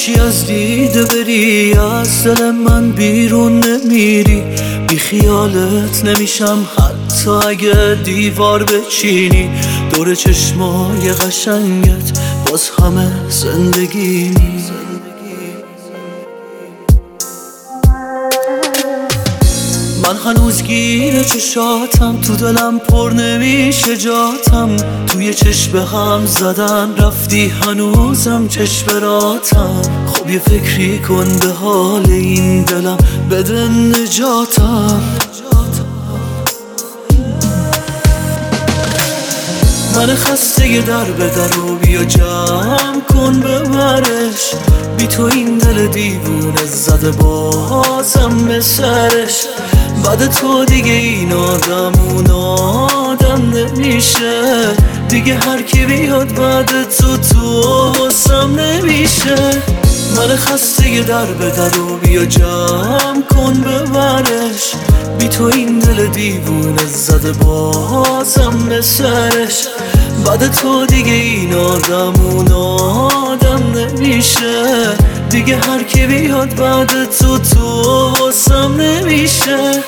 هرچی از دیده بری از دل من بیرون نمیری، بی خیالت نمیشم حتی اگه دیوار بچینی. دور چشمای قشنگت باز همه زندگیمی. من هنوز گیر چشاتم، تو دلم پر نمیشه جاتم. توی چشم هم زدن رفتی هنوزم چشم راتم. خب یه فکری کن به حال این دلم، بده نجاتم. من خسته در به در و بیا جمع کن ببرش. بی تو این دل دیوونه زده بازم به سرش. بعد تو دیگه این آدم اون آدم نمیشه. دیگه هر کی بیاد بعد تو واسم نمیشه. من خسته در به در و بیا جمع کن ببرش. بی تو این دل دیوونه زده بازم به سرش. بعد تو دیگه این آدم اون آدم نمیشه. دیگه هر کی بیاد بعد تو واسم نمیشه.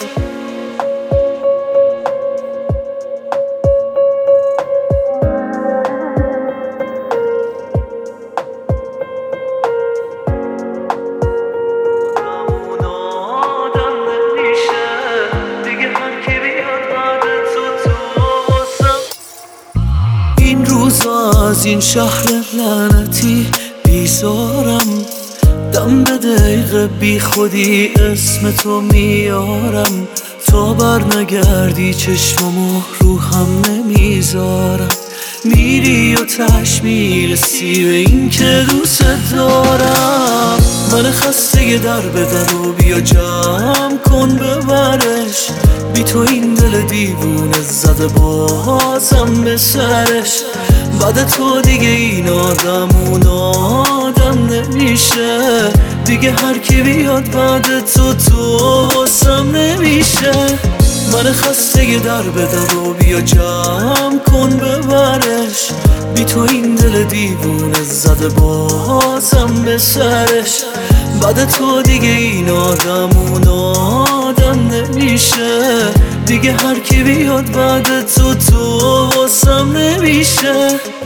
این روزا از این شهر لعنتی بیزارم. دم به دقیقه بی خودی اسم تو میارم. تا بر نگردی چشممو رو هم نمیذارم. میری و تش میرسی به این که دوست دارم. من خسته در به در و بیا جمع کن ببرش. بی تو این دل دیوونه زده بازم به سرش. بعد تو دیگه این آدم اون آدم نمیشه. دیگه هر کی بیاد بعد تو واسم نمیشه. من خسته در به در و بیا جمع کن ببرش. بی تو این دل دیوونه زده بازم به سرش. بعد تو دیگه این آدم اون آدم نمیشه. دیگه هر کی بیاد بعد تو واسم نمیشه.